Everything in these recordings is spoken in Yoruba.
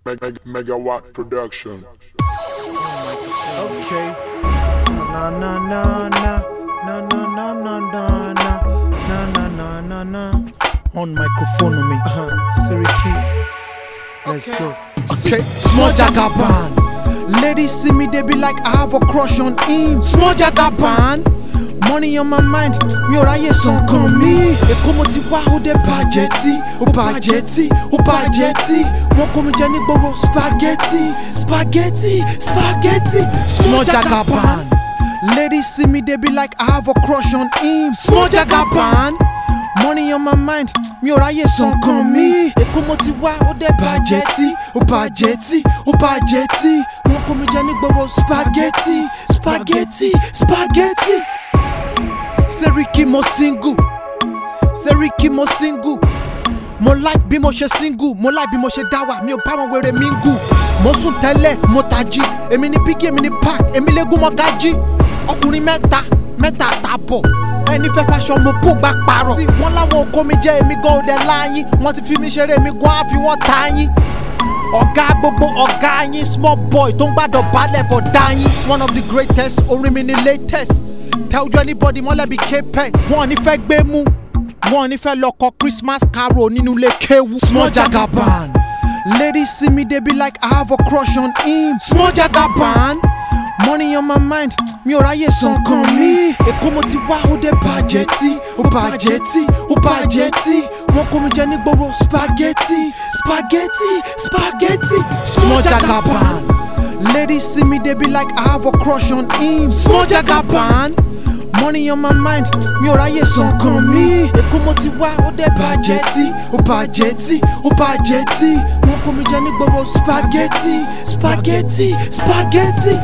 Megawatt production. Okay. Na na na na na na na na na na na na. On microphone on me. Seriki. Let's go. Okay. Small Jagaban. Ladies see me, they be like I have a crush on him. Small Jagaban. Money on my mind, mi ò ráyè sàn kan mi. Èkó mo ti wá ó dé bàjẹ́ tí, ó bàjẹ́ tí, ó bàjẹ́ tí. Wọ́n kó mi jẹ nígboro spaghetti, spaghetti, spaghetti. Small Jagaban. Ladies see me, they be like I have a crush on him. Small Jagaban. Money on my mind, mi ò ráyè sàn kan mi. Èkó mo ti wá ó dé bàjẹ́ tí, ó bàjẹ́ tí, ó bàjẹ́ tí. Wọ́n kó mi jẹ nígboro spaghetti, spaghetti, spaghetti. Seriki mo single, Seriki mo single. Mo like bí mo ṣe single, mo like bí mo ṣe dáwà, mi ò bá wọn wèrè mingle. Mo sùn tẹ́lẹ̀, mo tají, èmi ni Biggie, èmi ni Pac, èmi légún mọ́ Gají. Ọkùnrin mẹ́ta àtàbọ̀, ẹni fẹ́ faṣọ mo kó gbà parọ̀. Sí wọ́n láwọn òkó mi jẹ́ èmi gan òde láyín, wọ́n ti fi mi ṣeré mi gan àfi wọ́n ta yín. Ọ̀gá gbogbo ọ̀gá yín, small boy tó ń gbàdọ̀ balẹ̀ bọ̀ dá yín. One of the greatest, orin mi ni latest. Tell you anybody mọ́lẹ̀ bí K-Pet. Wọ́n ní fẹ́ gbé mú, wọ́n ní fẹ́ lọ kọ Christmas carol nínú ilé kéwú. Small Jagaban. Ladies see me, they be like I have a crush on him. Small Jagaban. Money on my mind, mi ò ráyè sàn kan mi. Èkó mo ti wá ó dé bàjẹ́ tí, ó bàjẹ́ tí, ó bàjẹ́ tí. Wọ́n kó mi jẹ nígboro spaghetti, spaghetti, spaghetti. Small Jagaban. Ladies see me, they be like I have a crush on him. Small Jagaban. Money on my mind, mi ò ráyè sàn kan mi. Èkó mo ti wá ó dé bàjẹ́ tí, ó bàjẹ́ tí, ó bàjẹ́ tí. Wọ́n kó mi jẹ nígboro spaghetti, spaghetti, spaghetti.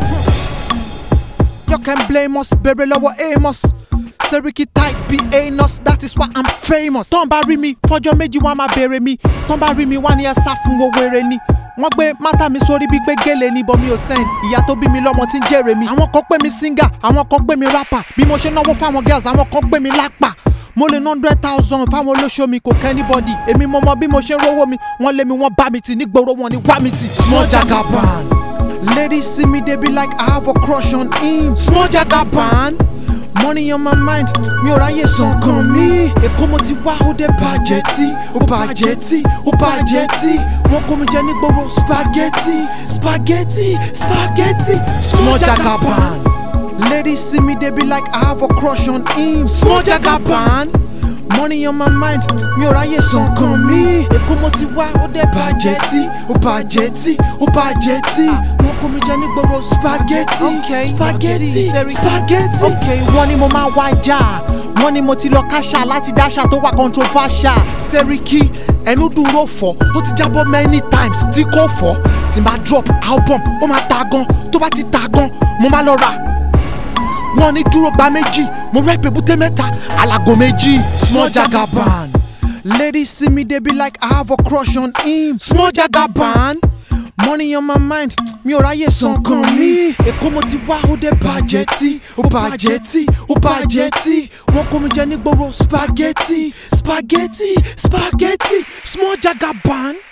You can blame us, bẹ̀rẹ̀ lọ́wọ́ Amos. Seriki type be anus, that is why I'm famous. Tọ́n bá rí mi, fọjọ́ méjì wọ́n á máa bèrè mi. Tọ́n bá rí mi, wọ́n á ní ẹ sá fún owó eré ni. Wọ́n gbé mátà mi sórí bí gbé gèlè ni, but mi ò send. Ìyá tó bí mi lọ́mọ tí ń jèrè mi. Àwọn kan pè mí singer, àwọn kan pè mí rapper. Bí mo ṣe náwó fáwọn girls, àwọn kan pè mí lápá. Mo lè ná 100,000 fáwọn olóṣó mi, kò kẹ́ anybody. Èmi mo mọ bí mo ṣe rówó mi. Wọ́n lé mi, wọ́n bá mi tì nígboro, wọn ni wá mi tì. Small Jagaban. Ladies see me, they be like I have a crush on him. Small Jagaban. Money on my mind, mi ò ráyè sàn kan mi. Èkó mo ti wá ó dé bàjẹ́ tí, ó bàjẹ́ tí, ó bàjẹ́ tí. Wọ́n kó mi jẹ nígboro spaghetti, spaghetti, spaghetti. Small Jagaban. Ladies see me, they be like I have a crush on him. Small Jagaban. Money on my mind, mi ò ráyè sàn kan mi. Èkó mo ti wá ó dé bàjẹ́ tí, ó bàjẹ́ tí, ó bàjẹ́ tí. Wọ́n kó mi jẹ nígboro spaghetti, spaghetti, spaghetti. Okay, wọ́n ní mo máa wá jà, wọ́n ní mo ti lọ káṣá láti dáṣà tó wà controversial. Seriki ẹnu dúró fọ́, ó ti jábọ́ many times tí kò fọ́. Tí n bá drop album, ó máa ta gan, tó bá ti ta gan, mo máa lọ rà. Wọ́n ní dúró gba méjì, mo rẹ́ pébúté mẹ́ta, alago méjì. Small Jagaban. Ladies see me, they be like I have a crush on him. Small Jagaban. Money on my mind, mi ò ráyè sàn kan mi. Èkó mo ti wá ó dé bàjẹ́ tí, ó bàjẹ́ tí, ó bàjẹ́ tí. Wọ́n kó mi jẹ nígboro spaghetti, spaghetti, spaghetti. Small Jagaban.